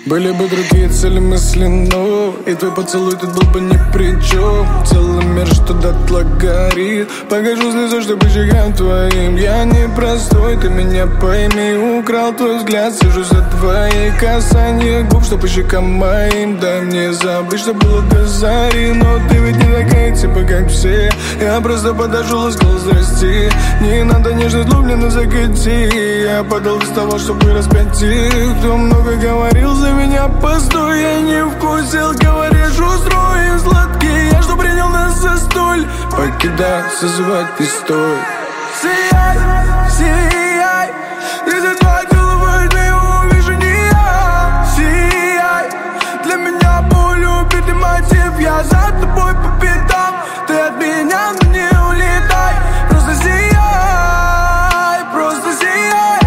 Были бы другие цели мысли, но и твой поцелуй тут был бы ни при чем. Целый мир, что дотла горит. Покажу слезу, чтобы щекам твоим. Я не простой, ты меня пойми. Украл твой взгляд, сижу за твои касания губ, что по щекам моим. Дай мне забыть, что было до зари. Но ты ведь не такая, типа как все. Я просто подошел и сказал здрасте. Не надо нежность, влюбленно закати. Я подал без того, чтобы распять тех, кто много говорил за меня, постой. Я не вкусил, говоришь, устроим сладкий. Я что принял нас за столь. Покидай, созывать ты стой. Сияй, сияй. Если твой целует меня, увижу не я. Сияй. Для меня боль, убитый мотив. Я за тобой по пятам. Ты от меня, но не улетай. Просто сияй, просто сияй.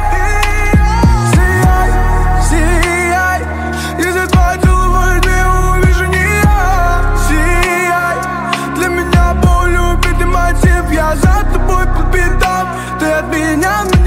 Сияй, сияй. Если твой целует меня, увижу не я. Сияй. Для меня боль, убитый мотив. Я за тобой по пятам. Ты от меня, но